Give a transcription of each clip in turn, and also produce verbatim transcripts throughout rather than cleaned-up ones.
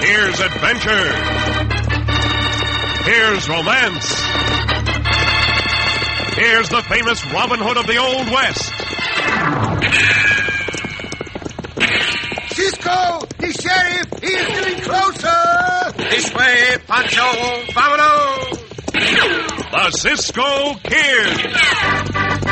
Here's adventure. Here's romance. Here's the famous Robin Hood of the Old West. Cisco! The sheriff! He is getting closer! This way, Pancho! Vámonos! The Cisco Kid!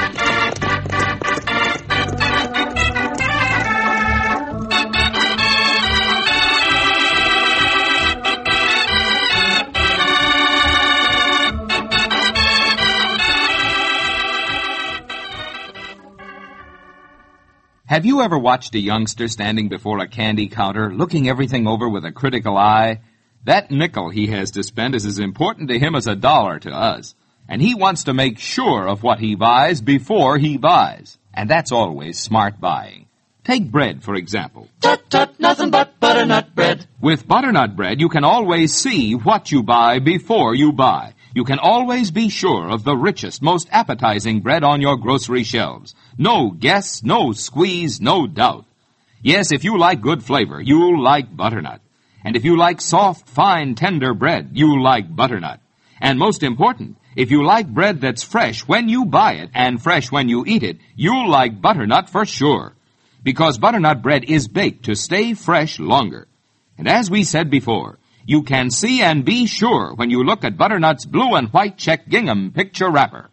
Have you ever watched a youngster standing before a candy counter, looking everything over with a critical eye? That nickel he has to spend is as important to him as a dollar to us. And he wants to make sure of what he buys before he buys. And that's always smart buying. Take bread, for example. Tut, tut, nothing but butternut bread. With butternut bread, you can always see what you buy before you buy. You can always be sure of the richest, most appetizing bread on your grocery shelves. No guess, no squeeze, no doubt. Yes, if you like good flavor, you'll like butternut. And if you like soft, fine, tender bread, you'll like butternut. And most important, if you like bread that's fresh when you buy it and fresh when you eat it, you'll like butternut for sure. Because butternut bread is baked to stay fresh longer. And as we said before, you can see and be sure when you look at butternut's blue and white check gingham picture wrapper.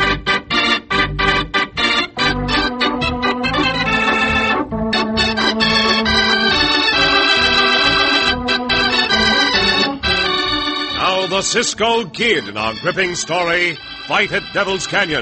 Now the Cisco Kid in our gripping story, Fight at Devil's Canyon.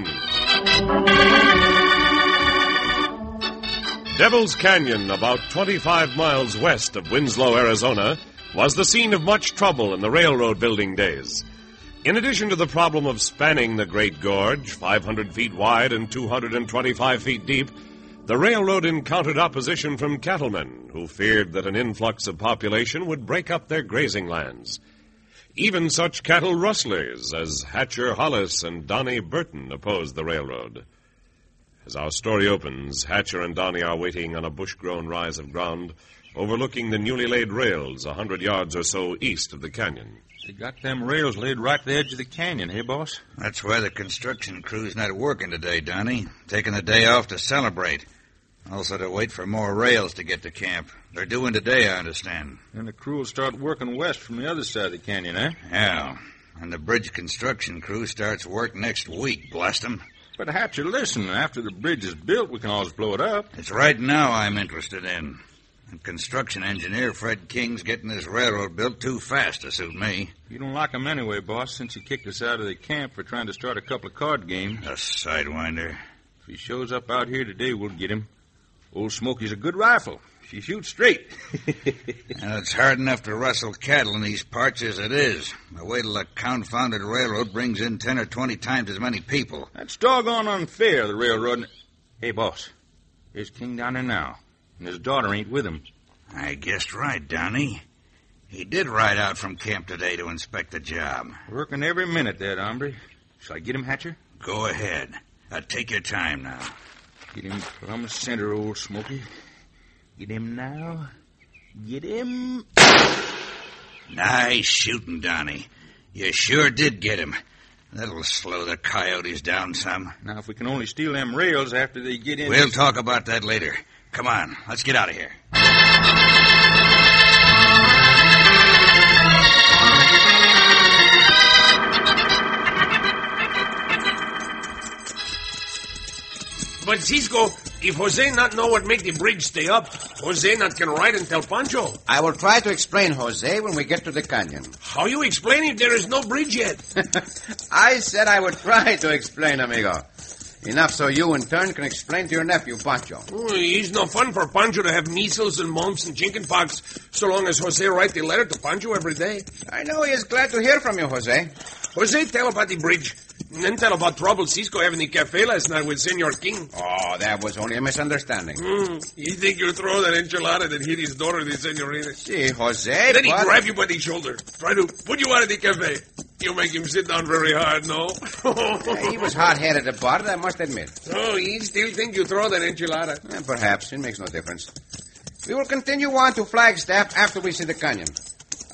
Devil's Canyon, about twenty-five miles west of Winslow, Arizona, was the scene of much trouble in the railroad building days. In addition to the problem of spanning the Great Gorge, five hundred feet wide and two hundred twenty-five feet deep, the railroad encountered opposition from cattlemen who feared that an influx of population would break up their grazing lands. Even such cattle rustlers as Hatcher Hollis and Donnie Burton opposed the railroad. As our story opens, Hatcher and Donnie are waiting on a bush-grown rise of ground overlooking the newly laid rails a hundred yards or so east of the canyon. They got them rails laid right at the edge of the canyon, hey, boss? That's why the construction crew's not working today, Donnie. Taking the day off to celebrate. Also to wait for more rails to get to camp. They're doing today, I understand. And the crew will start working west from the other side of the canyon, eh? Yeah. And the bridge construction crew starts work next week, blast them. But Hatcher, listen, after the bridge is built, we can always blow it up. It's right now I'm interested in. And construction engineer Fred King's getting this railroad built too fast to suit me. You don't like him anyway, boss, since he kicked us out of the camp for trying to start a couple of card games. A sidewinder. If he shows up out here today, we'll get him. Old Smokey's a good rifle. She shoots straight. And it's hard enough to rustle cattle in these parts as it is. Wait till the confounded railroad brings in ten or twenty times as many people. That's doggone unfair, the railroad. Hey, boss, there's King down there now. And his daughter ain't with him. I guessed right, Donnie. He did ride out from camp today to inspect the job. Working every minute, that hombre. Shall I get him, Hatcher? Go ahead. Uh, take your time now. Get him from the center, old Smoky. Get him now. Get him. Nice shooting, Donnie. You sure did get him. That'll slow the coyotes down some. Now, if we can only steal them rails after they get in... We'll this... talk about that later. Come on, let's get out of here. But, Cisco, if Jose not know what make the bridge stay up, Jose not can ride and tell Pancho. I will try to explain, Jose, when we get to the canyon. How you explain if there is no bridge yet? I said I would try to explain, amigo. Enough so you, in turn, can explain to your nephew, Pancho. Oh, it's no fun for Pancho to have measles and mumps and chickenpox so long as Jose write the letter to Pancho every day. I know he is glad to hear from you, Jose. Jose, tell about the bridge. And then tell about trouble Cisco having the cafe last night with Senor King. Oh, that was only a misunderstanding. Mm, you think you throw that enchilada that hit his daughter, the senorita? See, Jose, Then he but... grab you by the shoulder. Try to put you out of the cafe. You make him sit down very hard, no? Yeah, he was hot-headed about it, I must admit. Oh, he still think you throw that enchilada. Yeah, perhaps. It makes no difference. We will continue on to Flagstaff after we see the canyon.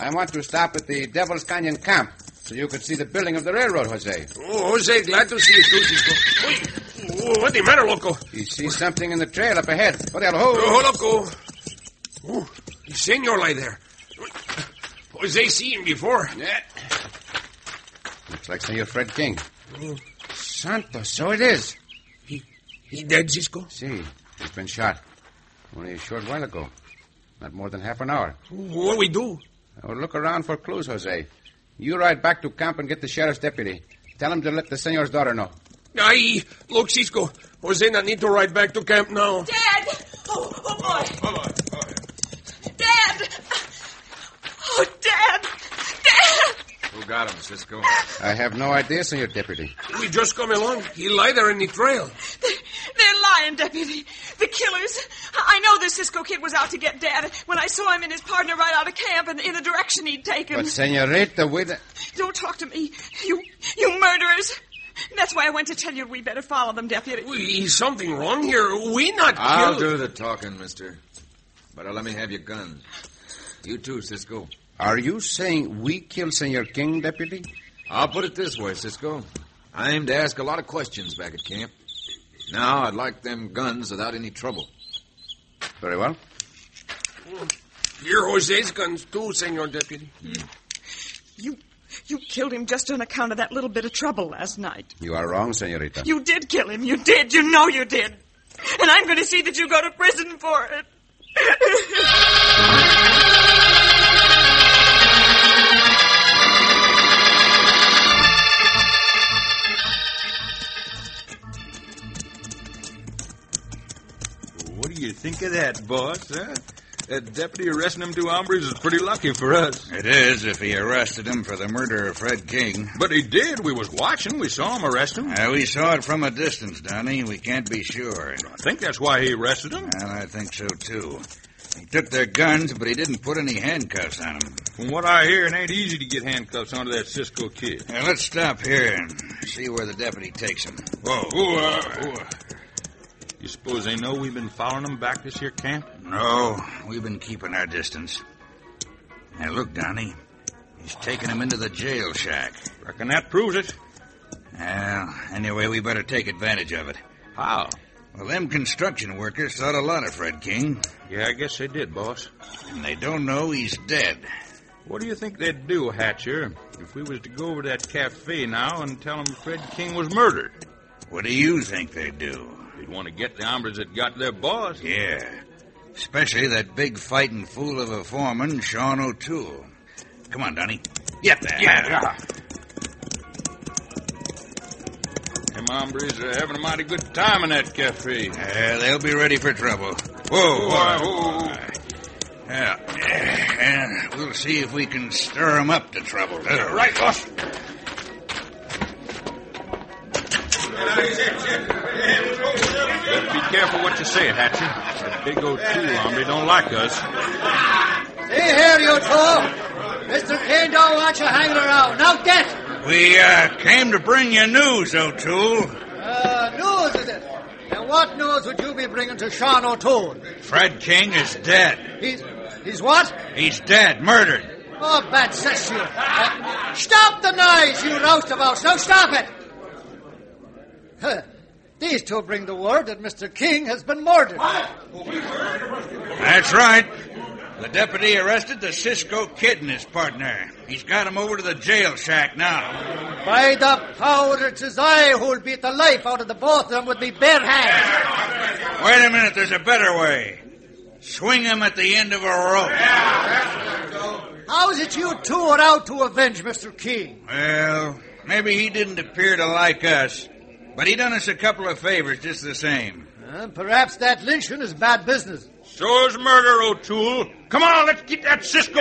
I want to stop at the Devil's Canyon camp so you could see the building of the railroad, Jose. Oh, Jose, glad to see you too, Cisco. Wait, oh, what's the matter, Loco? He sees something in the trail up ahead. What the hell? Oh, Hold. Loco. Oh, the senor lie there. Jose seen him before. Yeah. Looks like Senor Fred King. Oh. Santos, so it is. He he dead, Cisco? See, he's been shot. Only a short while ago. Not more than half an hour. What do we do? Well, look around for clues, Jose. You ride back to camp and get the sheriff's deputy. Tell him to let the senor's daughter know. Aye, look, Cisco. Jose not need to ride back to camp now. Dad! Oh, oh boy. Hold on, hold on. Dad! Oh, Dad! Dad! Who got him, Cisco? I have no idea, Senor Deputy. We just come along. He lie there in the trail. They're, they're lying, Deputy. The killers. I know the Cisco kid was out to get Dad when I saw him and his partner right out of camp and in the direction he'd taken. But, Senorita, with... Don't talk to me. You, you murderers. That's why I went to tell you we better follow them, Deputy. We, something wrong here. We not I'll killed. do the talking, mister. But let me have your guns. You too, Cisco. Are you saying we killed Senor King, Deputy? I'll put it this way, Cisco. I aim to ask a lot of questions back at camp. Now, I'd like them guns without any trouble. Very well. Here Jose's guns, too, Senor Deputy. Hmm. You, you killed him just on account of that little bit of trouble last night. You are wrong, Senorita. You did kill him. You did. You know you did. And I'm going to see that you go to prison for it. What do you think of that, boss, huh? That deputy arresting them two hombres is pretty lucky for us. It is, if he arrested him for the murder of Fred King. But he did. We was watching. We saw him arrest him. Uh, we saw it from a distance, Donnie. We can't be sure. I think that's why he arrested him. And I think so, too. He took their guns, but he didn't put any handcuffs on them. From what I hear, it ain't easy to get handcuffs onto that Cisco kid. Now, let's stop here and see where the deputy takes him. Whoa. Ooh, uh, ooh. You suppose they know we've been following them back this here camp? No, we've been keeping our distance. Now, look, Donnie. He's taking him into the jail shack. Reckon that proves it. Well, anyway, we better take advantage of it. How? Well, them construction workers thought a lot of Fred King. Yeah, I guess they did, boss. And they don't know he's dead. What do you think they'd do, Hatcher, if we was to go over to that cafe now and tell them Fred King was murdered? What do you think they'd do? They'd want to get the hombres that got their boss. Yeah. Especially that big fighting fool of a foreman, Sean O'Toole. Come on, Donnie. Get there. Yeah. Them hombres are having a mighty good time in that cafe. Uh, they'll be ready for trouble. Whoa, whoa, whoa. Yeah. And we'll see if we can stir them up to trouble. Uh, right, boss. Be careful what you say, Hatcher. That big O'Toole hombre don't like us. Hey, here, you two. Mister King don't want you hanging around. Now get. We uh, came to bring you news, O'Toole. Uh, news, is it? And what news would you be bringing to Sean O'Toole? Fred King is dead. He's, he's what? He's dead, murdered. Oh, bad cess you. Uh, stop the noise, you roustabouts. Now stop it. Huh. These two bring the word that Mister King has been murdered. That's right. The deputy arrested the Cisco Kid and his partner. He's got him over to the jail shack now. By the powder, it is I who'll beat the life out of the both of them with me bare hands. Wait a minute, there's a better way. Swing him at the end of a rope. How is it you two are out to avenge Mister King? Well, maybe he didn't appear to like us, but he done us a couple of favors just the same. Uh, perhaps that lynching is bad business. So is murder, O'Toole. Come on, let's get that Cisco.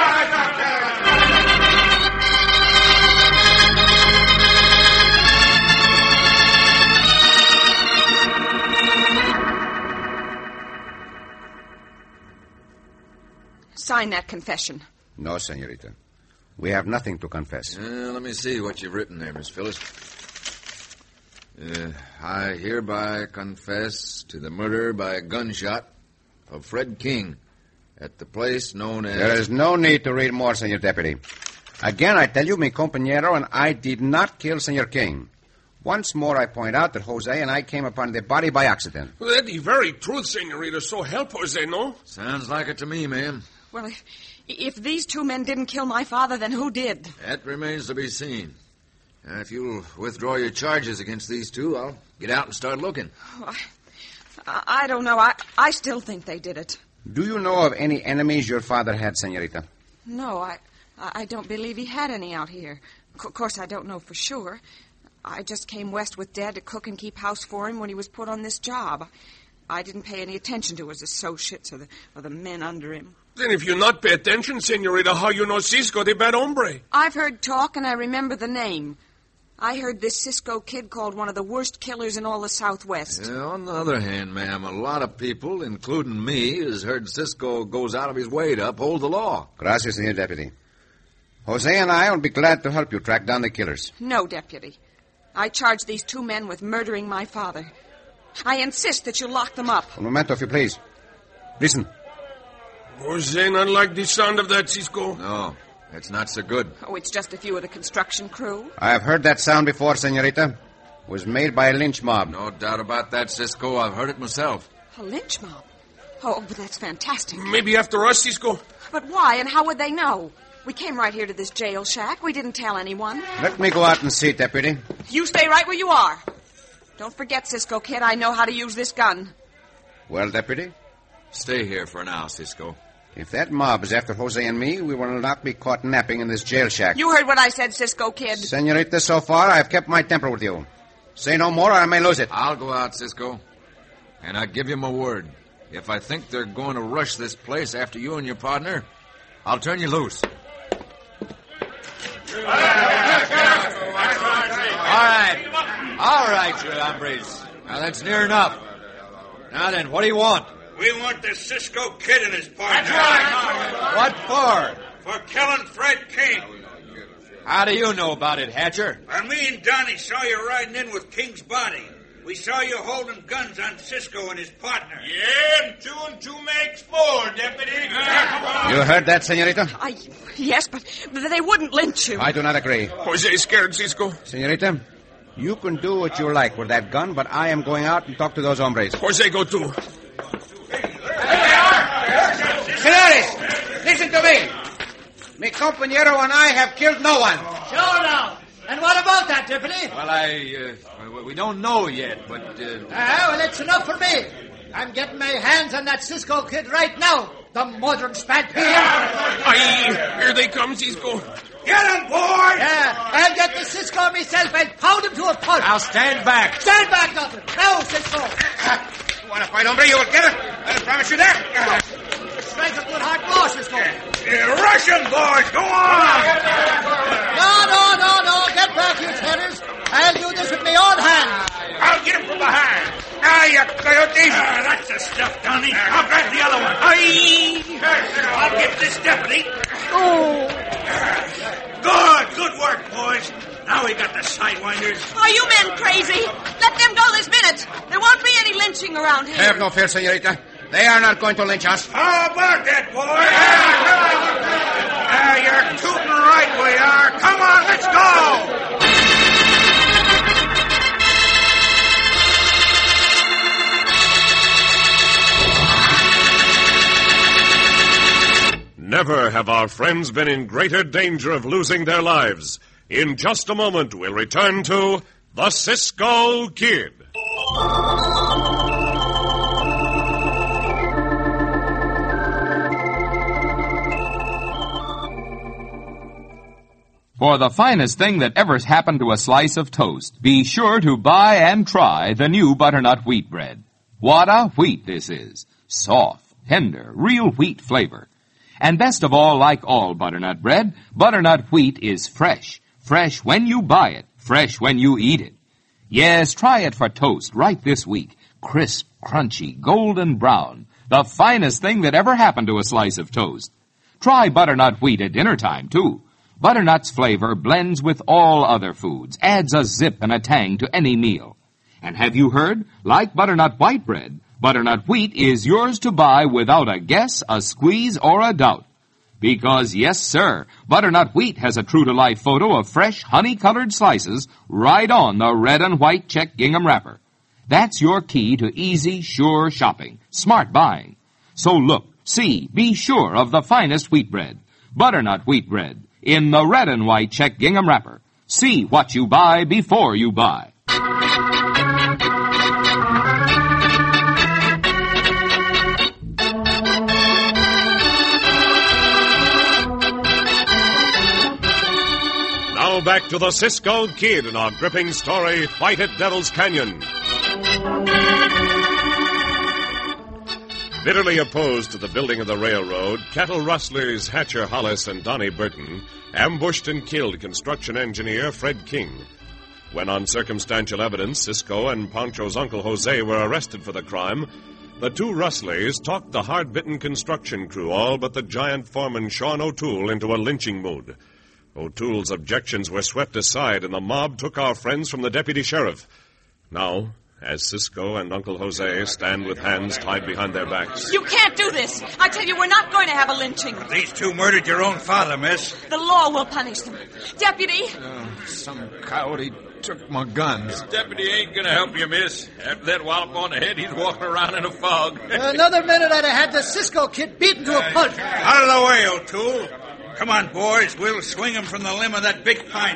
Sign that confession. No, senorita. We have nothing to confess. Uh, let me see what you've written there, Miss Phyllis. Uh, I hereby confess to the murder by a gunshot of Fred King At the place known as... There is no need to read more, Senor Deputy. Again, I tell you, mi compañero and I did not kill Senor King. Once more, I point out that Jose and I came upon the body by accident. Well, that's the very truth, Senorita. So help Jose, no? Sounds like it to me, ma'am. Well, if, if these two men didn't kill my father, then who did? That remains to be seen. Uh, if you'll withdraw your charges against these two, I'll get out and start looking. Oh, I, I don't know. I, I still think they did it. Do you know of any enemies your father had, Senorita? No, I, I don't believe he had any out here. Of course, I don't know for sure. I just came west with Dad to cook and keep house for him when he was put on this job. I didn't pay any attention to his associates or the, or the men under him. Then if you not pay attention, Senorita, how you know Cisco, the bad hombre? I've heard talk and I remember the name. I heard this Cisco kid called one of the worst killers in all the Southwest. Yeah, on the other hand, ma'am, a lot of people, including me, has heard Cisco goes out of his way to uphold the law. Gracias, Senor Deputy. Jose and I will be glad to help you track down the killers. No, Deputy. I charge these two men with murdering my father. I insist that you lock them up. Un momento, if you please. Listen. Jose not like the sound of that, Cisco. No, it's not so good. Oh, it's just a few of the construction crew. I have heard that sound before, Senorita. It was made by a lynch mob. No doubt about that, Cisco. I've heard it myself. A lynch mob? Oh, but that's fantastic. Maybe after us, Cisco. But why, and how would they know? We came right here to this jail shack. We didn't tell anyone. Let me go out and see, Deputy. You stay right where you are. Don't forget, Cisco Kid, I know how to use this gun. Well, Deputy? Stay here for now, Cisco. If that mob is after Jose and me, we will not be caught napping in this jail shack. You heard what I said, Cisco Kid. Senorita, so far, I have kept my temper with you. Say no more or I may lose it. I'll go out, Cisco. And I give you my word. If I think they're going to rush this place after you and your partner, I'll turn you loose. All right. All right, you hombres. Now, that's near enough. Now then, what do you want? We want the Cisco Kid and his partner. What for? For killing Fred King. How do you know about it, Hatcher? Well, me and Donnie saw you riding in with King's body. We saw you holding guns on Cisco and his partner. Yeah, and two and two makes four, Deputy. You heard that, Senorita? I, yes, but they wouldn't lynch you. I do not agree. Jose's scared, Cisco. Senorita, you can do what you like with that gun, but I am going out and talk to those hombres. Jose, go too. Senores, listen to me. Mi compañero and I have killed no one. Sure now. And what about that, Deputy? Well, I, uh, we don't know yet, but, uh... Ah, well, it's enough for me. I'm getting my hands on that Cisco Kid right now. The modern spat here. Aye, here they come, Cisco. Get him, boy! Yeah, I'll get the Cisco myself. I'll pound him to a pulp. Now stand back. Stand back, nothing. Now, Cisco. Ah, you want to fight, hombre? You will get it. I promise you that. Ah. Strike a good hard blow, Cisco. Yeah, rush him, boys. Go on. No, no, no, no. Get back, you terrors. I'll do this with my own hand. I'll get him from behind. Ah, you coyotes. Ah, that's the stuff, Donnie. I'll grab the other one. Aye. I'll get this deputy. Oh. Good, good work, boys. Now we got the sidewinders. Are you men crazy? Let them go this minute. There won't be any lynching around here. Have no fear, Senorita. They are not going to lynch us. How about that, boy? Ah, you're tooting right we are. Come on, let's go! Never have our friends been in greater danger of losing their lives. In just a moment, we'll return to The Cisco Kid. For the finest thing that ever happened to a slice of toast, be sure to buy and try the new butternut wheat bread. What a wheat this is. Soft, tender, real wheat flavor. And best of all, like all butternut bread, butternut wheat is fresh. Fresh when you buy it, fresh when you eat it. Yes, try it for toast right this week. Crisp, crunchy, golden brown. The finest thing that ever happened to a slice of toast. Try butternut wheat at dinner time, too. Butternut's flavor blends with all other foods, adds a zip and a tang to any meal. And have you heard? Like butternut white bread, Butternut Wheat is yours to buy without a guess, a squeeze, or a doubt. Because, yes, sir, Butternut Wheat has a true-to-life photo of fresh, honey-colored slices right on the red and white check gingham wrapper. That's your key to easy, sure shopping, smart buying. So look, see, be sure of the finest wheat bread, Butternut Wheat Bread, in the red and white check gingham wrapper. See what you buy before you buy. Now back to the Cisco Kid in our gripping story, Fight at Devil's Canyon. Bitterly opposed to the building of the railroad, cattle rustlers Hatcher Hollis and Donnie Burton ambushed and killed construction engineer Fred King. When on circumstantial evidence, Cisco and Pancho's uncle Jose were arrested for the crime, the two rustlers talked the hard-bitten construction crew, all but the giant foreman Sean O'Toole, into a lynching mood. O'Toole's objections were swept aside, and the mob took our friends from the deputy sheriff. Now, as Cisco and Uncle Jose stand with hands tied behind their backs. You can't do this. I tell you, we're not going to have a lynching. These two murdered your own father, miss. The law will punish them. Deputy! Uh, some coyote took my guns. Deputy ain't gonna help you, miss. After that wallop on the head, he's walking around in a fog. Another minute I'd have had the Cisco Kid beaten to a pulp. Out of the way, O'Toole. Come on, boys. We'll swing him from the limb of that big pine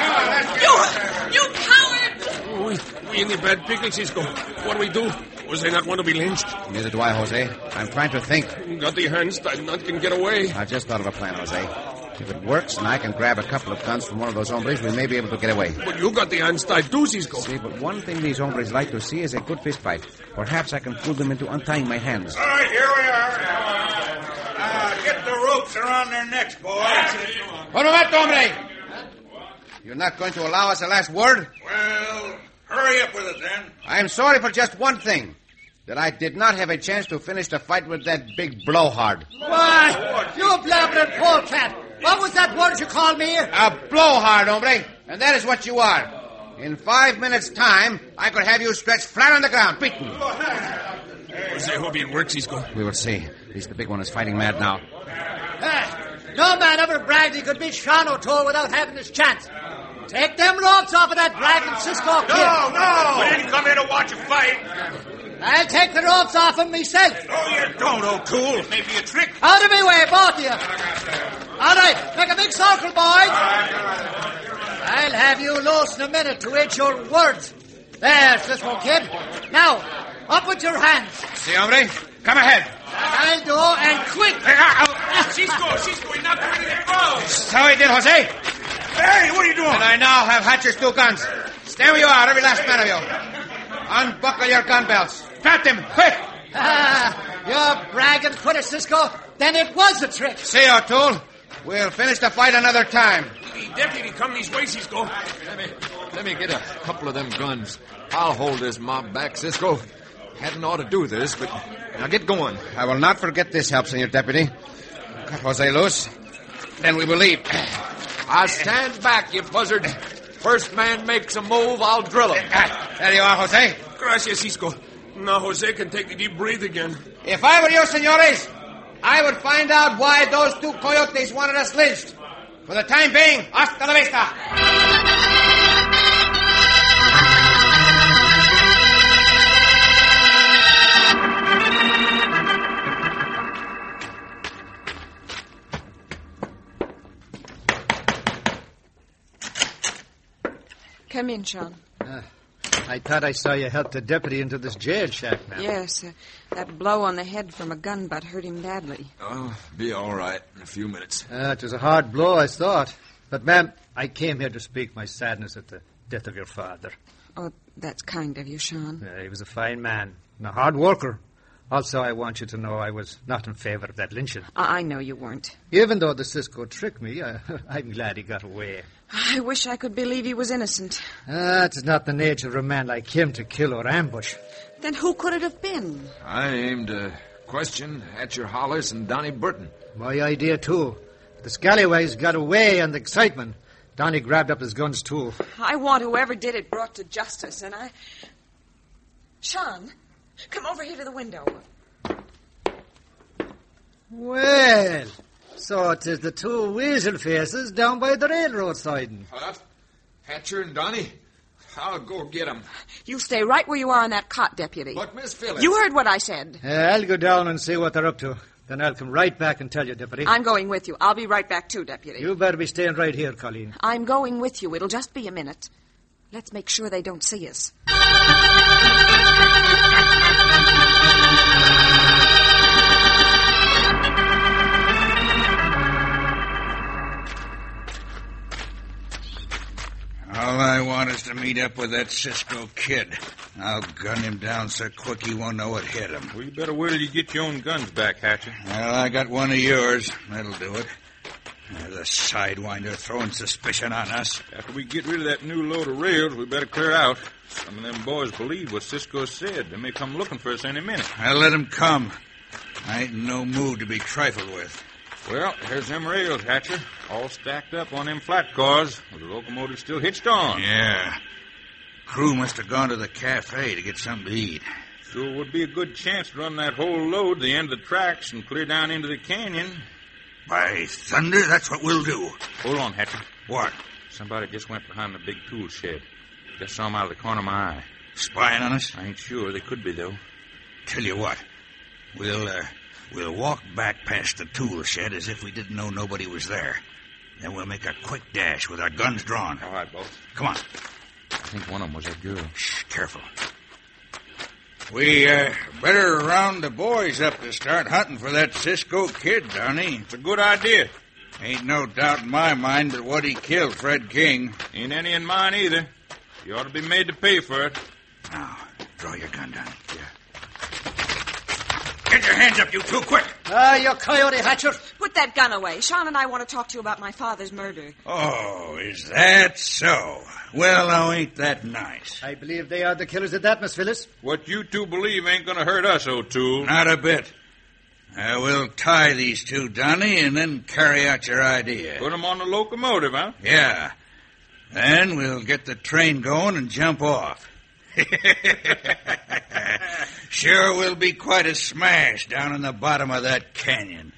tree. You, you coward! We, we in the bad pickle, Cisco. What do we do? Was they not want to be lynched? Neither do I, Jose. I'm trying to think. Got the hands tied, not can get away. I just thought of a plan, Jose. If it works and I can grab a couple of guns from one of those hombres, we may be able to get away. But you got the hands tied too, Cisco. See, but one thing these hombres like to see is a good fist fight. Perhaps I can fool them into untying my hands. All right, here we are. Uh, get the ropes around their necks, boys. Un momento, hombre! You're not going to allow us a last word? Well, hurry up with it, then. I'm sorry for just one thing. That I did not have a chance to finish the fight with that big blowhard. Why, you blabbering polecat! What was that word you called me? A blowhard, hombre. And that is what you are. In five minutes' time, I could have you stretched flat on the ground, beaten. Jose, hope it works, Cisco. We will see. At least the big one is fighting mad now. Ah, no man ever bragged he could beat Sean O'Toole without having his chance. Take them ropes off of that bragging Cisco Kid. No, no! We didn't come here to watch a fight. I'll take the ropes off him myself. No, you don't, O'Toole. Maybe a trick. Out of my way, both of you. All right, make a big circle, boys. I'll have you loose in a minute to eat your words. There, Cisco Kid. Now, up with your hands. See, hombre? Come ahead. I'll do, and quick. Cisco, Cisco, we're not going to get close. That's how I did, Jose. Hey, what are you doing? And I now have Hatcher's two guns. Stay where you are, every last man of you. Unbuckle your gun belts. Strap them, quick. Ah, you're bragging, quitter, Cisco. Then it was a trick. See, O'Toole, we'll finish the fight another time. The deputy come these ways, Cisco. Let me, let me get a couple of them guns. I'll hold this mob back, Cisco. Hadn't ought to do this, but now get going. I will not forget this help, Senor Deputy. Cut Jose loose. Then we will leave. I stand back, you buzzard. First man makes a move, I'll drill him. Ah, there you are, Jose. Gracias, Cisco. Now Jose can take a deep breath again. If I were you, senores, I would find out why those two coyotes wanted us lynched. For the time being, hasta la vista. Come in, Sean. Uh, I thought I saw you help the deputy into this jail shack, ma'am. Yes, uh, that blow on the head from a gun butt hurt him badly. Oh, be all right in a few minutes. Uh, it was a hard blow, I thought. But, ma'am, I came here to speak my sadness at the death of your father. Oh, that's kind of you, Sean. Uh, he was a fine man and a hard worker. Also, I want you to know I was not in favor of that lynching. I, I know you weren't. Even though the Cisco tricked me, I, I'm glad he got away. I wish I could believe he was innocent. Ah, it's not the nature of a man like him to kill or ambush. Then who could it have been? I aimed to question Hatcher Hollis and Donnie Burton. My idea, too. The scallywags got away on the excitement. Donnie grabbed up his guns, too. I want whoever did it brought to justice, and I... Sean? Come over here to the window. Well, so it is the two weasel faces down by the railroad siding. What? Hatcher and Donnie? I'll go get them. You stay right where you are on that cot, Deputy. But, Miss Phillips... You heard what I said. Uh, I'll go down and see what they're up to. Then I'll come right back and tell you, Deputy. I'm going with you. I'll be right back, too, Deputy. You better be staying right here, Colleen. I'm going with you. It'll just be a minute. Let's make sure they don't see us. All I want is to meet up with that Cisco kid. I'll gun him down so quick he won't know what hit him. Well, you better wait till you get your own guns back, Hatcher. Well, I got one of yours. That'll do it. There's a sidewinder throwing suspicion on us. After we get rid of that new load of rails, we better clear out. Some of them boys believe what Cisco said. They may come looking for us any minute. I'll let them come. I ain't in no mood to be trifled with. Well, here's them rails, Hatcher. All stacked up on them flat cars, with the locomotive still hitched on. Yeah. Crew must have gone to the cafe to get something to eat. Sure would be a good chance to run that whole load to the end of the tracks and clear down into the canyon. By thunder, that's what we'll do. Hold on, Hatcher. What? Somebody just went behind the big tool shed. Just saw him out of the corner of my eye. Spying on us? I ain't sure. They could be, though. Tell you what. We'll, uh, we'll walk back past the tool shed as if we didn't know nobody was there. Then we'll make a quick dash with our guns drawn. All right, boss. Come on. I think one of them was that girl. Shh, careful. We, uh, better round the boys up to start hunting for that Cisco kid, Donnie. It's a good idea. Ain't no doubt in my mind but what he killed Fred King. Ain't any in mine either. You ought to be made to pay for it. Now, draw your gun, Donnie. Yeah. Get your hands up, you two, quick. Ah, you coyote, Hatcher. Put that gun away. Sean and I want to talk to you about my father's murder. Oh, is that so? Well, now, ain't that nice? I believe they are the killers of that, Miss Phyllis. What you two believe ain't going to hurt us, O'Toole. Not a bit. Uh, we'll tie these two, Donnie, and then carry out your idea. Put them on the locomotive, huh? Yeah. Then we'll get the train going and jump off. Sure will be quite a smash down in the bottom of that canyon.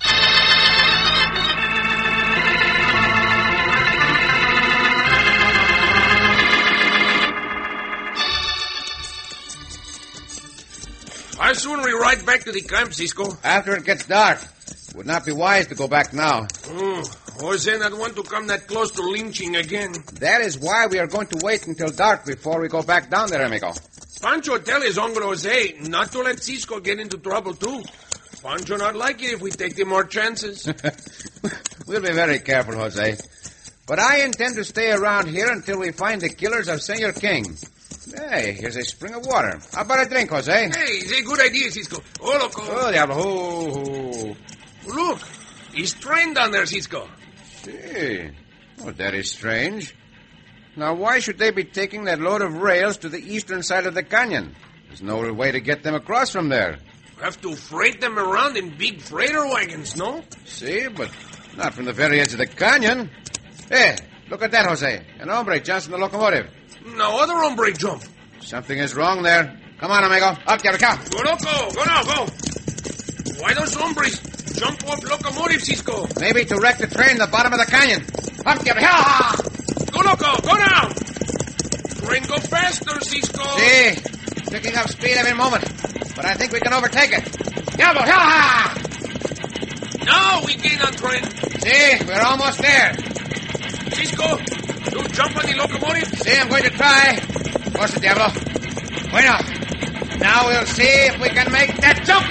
How soon we ride back to the camp, Cisco? After it gets dark. It would not be wise to go back now. Mm, Jose not want to come that close to lynching again. That is why we are going to wait until dark before we go back down there, amigo. Pancho tell his uncle Jose not to let Cisco get into trouble, too. Pancho not like it if we take the more chances. We'll be very careful, Jose. But I intend to stay around here until we find the killers of Senor King. Hey, here's a spring of water. How about a drink, Jose? Hey, it's a good idea, Cisco. Oh, look. Oh, diablo. Oh, oh. Look, he's trained down there, Cisco. See. Well, that is strange. Now, why should they be taking that load of rails to the eastern side of the canyon? There's no way to get them across from there. Have to freight them around in big freighter wagons, no? See, but not from the very edge of the canyon. Hey, look at that, Jose. An hombre jumps in the locomotive. No other hombre jump. Something is wrong there. Come on, amigo. Up, diablo, come. Go, loco. Go now, go. Why those hombres jump off locomotive, Cisco? Maybe to wreck the train in the bottom of the canyon. Up, diablo. Ha! Go, loco. Go now. Train go faster, Cisco. See, picking up speed every moment. But I think we can overtake it. Diablo, ha! Now we gain on train. See, we're almost there. Cisco, you jump on the locomotive? See, I'm going to try. Force it, Diablo. Bueno. Now we'll see if we can make that jump.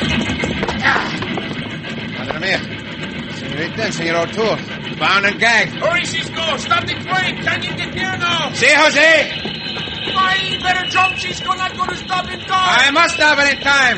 Madre mia. Senorita and Senor O'Toole. Bound and gagged. Hurry, Cisco. Stop the train. Canyon get near now. See, Jose? I better jump, Cisco. Not going to stop in time. I must stop it in time.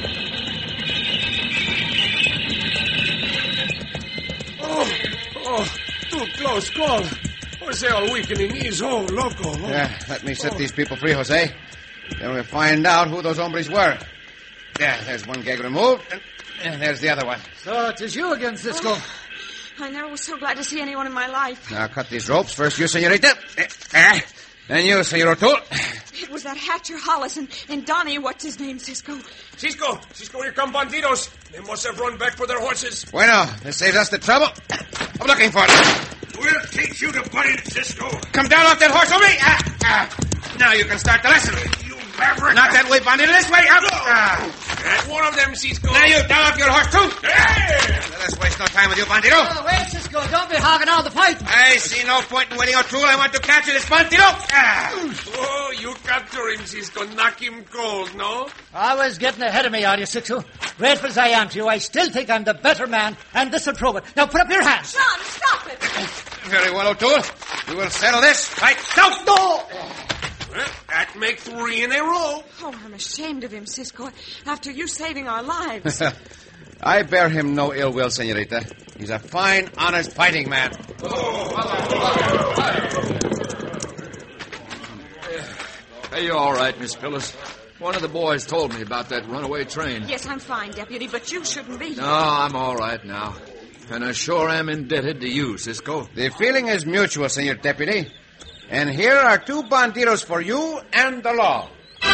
Oh, oh, too close call. Jose all weak in the knees. Oh, loco. Oh. Yeah, let me set oh. these people free, Jose. Then we'll find out who those hombres were. Yeah, there's one gag removed, and, and there's the other one. So it is you again, Cisco. Oh, I never was so glad to see anyone in my life. Now cut these ropes. First you, senorita. Eh, eh. Then you, Senor O'Toole. It was that Hatcher Hollis and, and Donnie, what's his name, Cisco? Cisco, Cisco, here come bandidos. They must have run back for their horses. Bueno, this saves us the trouble. I'm looking for them. We'll teach you to bite it, Cisco. Come down off that horse over me. Ah, ah. Now you can start the lesson. You maverick. Not that way, bandito. This way. Up. Ah. That's one of them, Cisco. Now you down off your horse, too. Hey! Let's waste no time with you, bandito. Oh, wait, Cisco. Don't be hogging all the fight. I see no point in waiting, O'Toole. I want to capture this bandito. Ah. Oh, you capture him, Cisco. Knock him cold, no? Always getting ahead of me, are you, Cisco? Grateful as I am to you, I still think I'm the better man, and this'll prove it. Now put up your hands. John, stop it. Very well, O'Toole. We will settle this right now. No! Well, that make three in a row. Oh, I'm ashamed of him, Cisco, after you saving our lives. I bear him no ill will, senorita. He's a fine, honest fighting man. Are you all right, Miss Phyllis? One of the boys told me about that runaway train. Yes, I'm fine, Deputy, but you shouldn't be. No, I'm all right now. And I sure am indebted to you, Cisco. The feeling is mutual, Senor Deputy. And here are two bandidos for you and the law.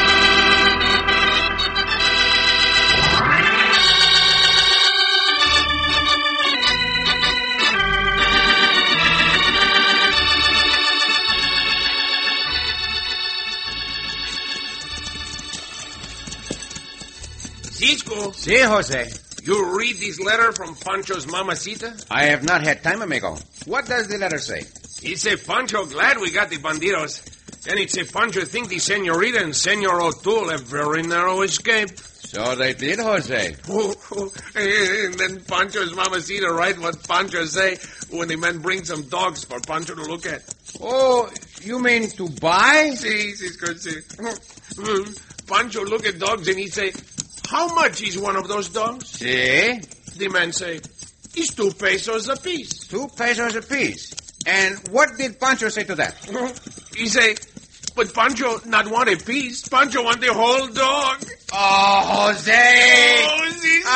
Cisco. Si, Jose. You read this letter from Pancho's mamacita? I have not had time, amigo. What does the letter say? It say, Pancho, glad we got the bandidos. Then it say, Pancho think the senorita and Senor O'Toole have very narrow escape. So they did, Jose. Oh, oh, and then Pancho's mamacita write what Pancho say when the men bring some dogs for Pancho to look at. Oh, you mean to buy? Si, Cisco, si. Pancho look at dogs and he say, how much is one of those dogs? Si. The man say, it's two pesos apiece. Two pesos apiece. And what did Pancho say to that? He say, but Pancho not want a piece. Pancho want the whole dog. Oh, Jose! Oh, Cisco!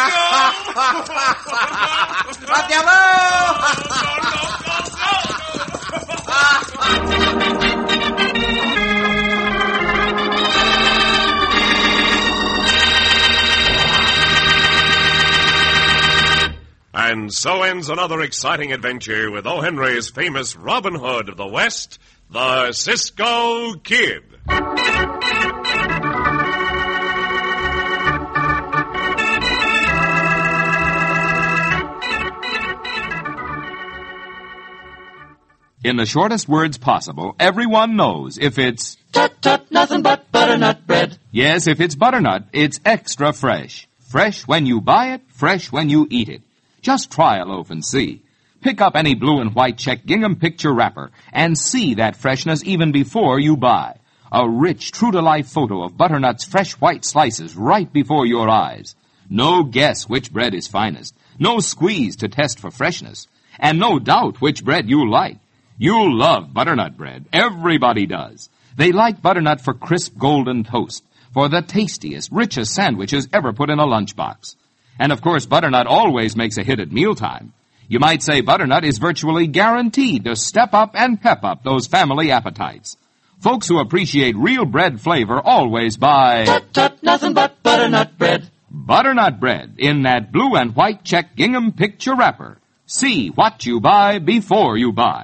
And so ends another exciting adventure with O. Henry's famous Robin Hood of the West, the Cisco Kid. In the shortest words possible, everyone knows if it's... Tut, tut, nothing but butternut bread. Yes, if it's butternut, it's extra fresh. Fresh when you buy it, fresh when you eat it. Just try a loaf and see. Pick up any blue and white check gingham picture wrapper and see that freshness even before you buy. A rich, true-to-life photo of butternut's fresh white slices right before your eyes. No guess which bread is finest. No squeeze to test for freshness. And no doubt which bread you like. You love butternut bread. Everybody does. They like butternut for crisp golden toast, for the tastiest, richest sandwiches ever put in a lunchbox. And of course, butternut always makes a hit at mealtime. You might say butternut is virtually guaranteed to step up and pep up those family appetites. Folks who appreciate real bread flavor always buy... Tut, tut, nothing but butternut bread. Butternut bread in that blue and white check gingham picture wrapper. See what you buy before you buy.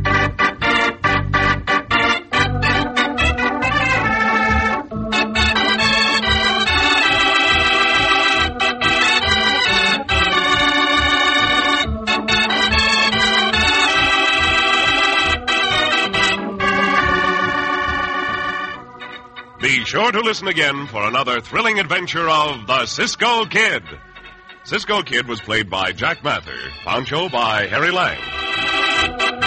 Be sure to listen again for another thrilling adventure of the Cisco Kid. Cisco Kid was played by Jack Mather, Pancho by Harry Lang.